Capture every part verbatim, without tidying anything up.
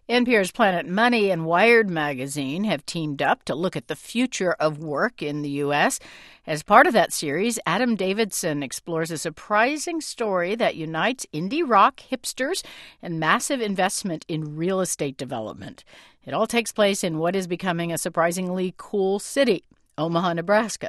N P R's Planet Money and Wired magazine have teamed up to look at the future of work in the U S. As part of that series, Adam Davidson explores a surprising story that unites indie rock hipsters and massive investment in real estate development. It all takes place in what is becoming a surprisingly cool city, Omaha, Nebraska.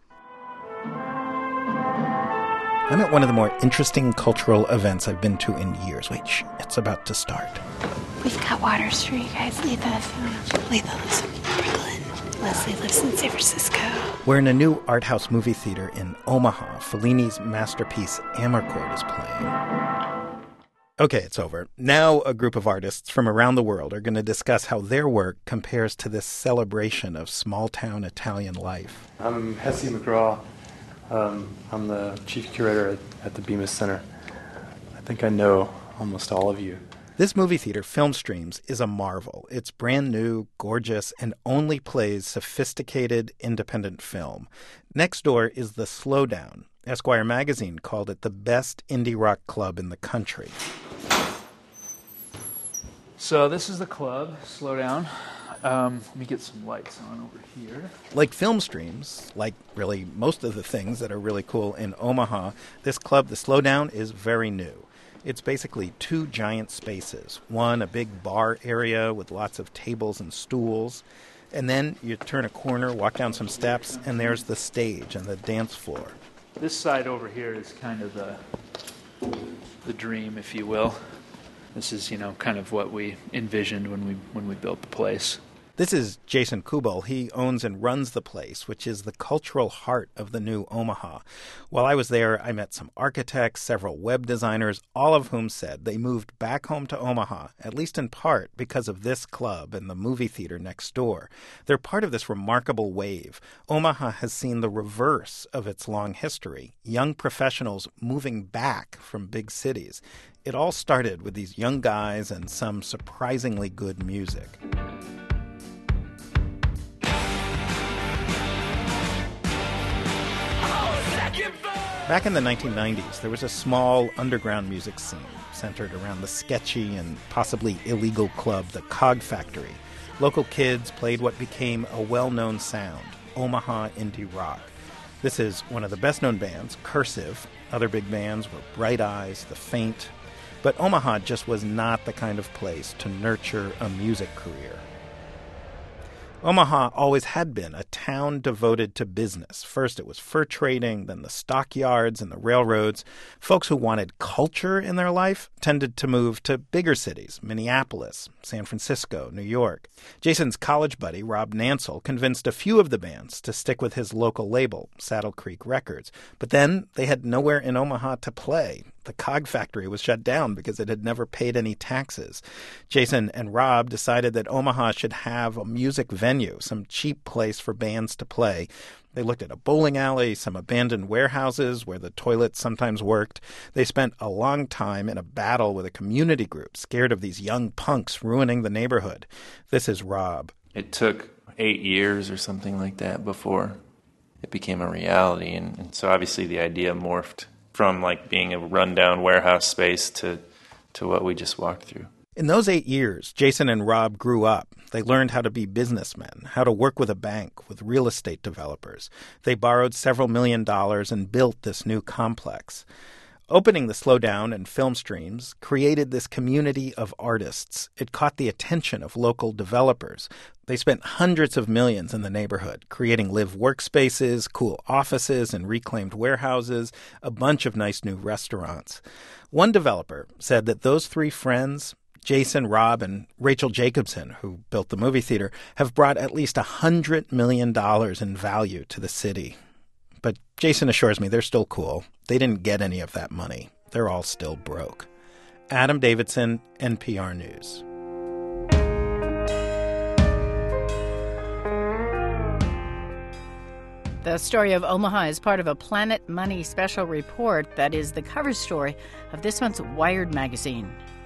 I'm at one of the more interesting cultural events I've been to in years. Wait, shh, it's about to start. We've got waters for you guys. Letha. Letha lives in Brooklyn. Leslie lives in San Francisco. We're in a new art house movie theater in Omaha. Fellini's masterpiece Amarcord is playing. Okay, it's over. Now a group of artists from around the world are going to discuss how their work compares to this celebration of small-town Italian life. I'm Hesse McGraw. Um, I'm the chief curator at, at the Bemis Center. I think I know almost all of you. This movie theater, Filmstreams, is a marvel. It's brand new, gorgeous, and only plays sophisticated independent film. Next door is The Slowdown. Esquire magazine called it the best indie rock club in the country. So this is the club, Slowdown. Um, let me get some lights on over here. Like Filmstreams, like really most of the things that are really cool in Omaha, this club, The Slowdown, is very new. It's basically two giant spaces. One, a big bar area with lots of tables and stools. And then you turn a corner, walk down some steps, and there's the stage and the dance floor. This side over here is kind of the the dream, if you will. This is, you know, kind of what we envisioned when we when we built the place. This is Jason Kubel. He owns and runs the place, which is the cultural heart of the new Omaha. While I was there, I met some architects, several web designers, all of whom said they moved back home to Omaha, at least in part because of this club and the movie theater next door. They're part of this remarkable wave. Omaha has seen the reverse of its long history, young professionals moving back from big cities. It all started with these young guys and some surprisingly good music. Back in the nineteen nineties, there was a small underground music scene centered around the sketchy and possibly illegal club, the Cog Factory. Local kids played what became a well-known sound, Omaha indie rock. This is one of the best-known bands, Cursive. Other big bands were Bright Eyes, The Faint. But Omaha just was not the kind of place to nurture a music career. Omaha always had been a town devoted to business. First it was fur trading, then the stockyards and the railroads. Folks who wanted culture in their life tended to move to bigger cities, Minneapolis, San Francisco, New York. Jason's college buddy, Rob Nansel, convinced a few of the bands to stick with his local label, Saddle Creek Records. But then they had nowhere in Omaha to play. The Cog Factory was shut down because it had never paid any taxes. Jason and Rob decided that Omaha should have a music venue, some cheap place for bands to play. They looked at a bowling alley, some abandoned warehouses where the toilets sometimes worked. They spent a long time in a battle with a community group, scared of these young punks ruining the neighborhood. This is Rob. It took eight years or something like that before it became a reality. And, and so obviously the idea morphed from like being a rundown warehouse space to to what we just walked through. In those eight years, Jason and Rob grew up. They learned how to be businessmen, how to work with a bank, with real estate developers. They borrowed several million dollars and built this new complex. Opening the Slowdown and Filmstreams created this community of artists. It caught the attention of local developers. They spent hundreds of millions in the neighborhood, creating live workspaces, cool offices and reclaimed warehouses, a bunch of nice new restaurants. One developer said that those three friends, Jason, Rob, and Rachel Jacobson, who built the movie theater, have brought at least one hundred million dollars in value to the city. But Jason assures me they're still cool. They didn't get any of that money. They're all still broke. Adam Davidson, N P R News. The story of Omaha is part of a Planet Money special report that is the cover story of this month's Wired magazine.